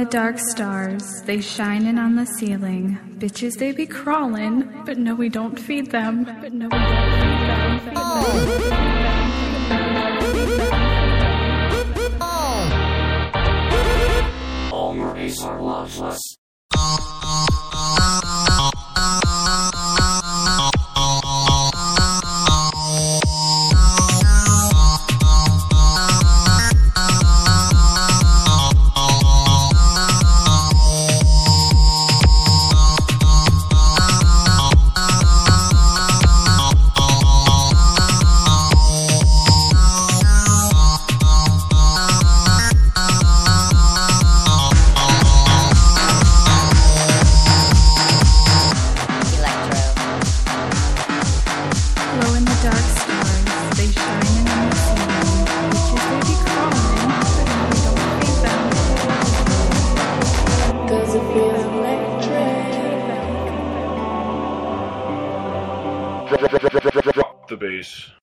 dark stars, they shinin' on the ceiling. Bitches, they be crawlin', but no, we don't feed them. But no, we don't feed them. All movies are loveless. Glow in the dark stars, they shinin' on the ceiling. Bitches, they be crawlin', but no, we don't feed them. Does it feel electric? Drop the bass.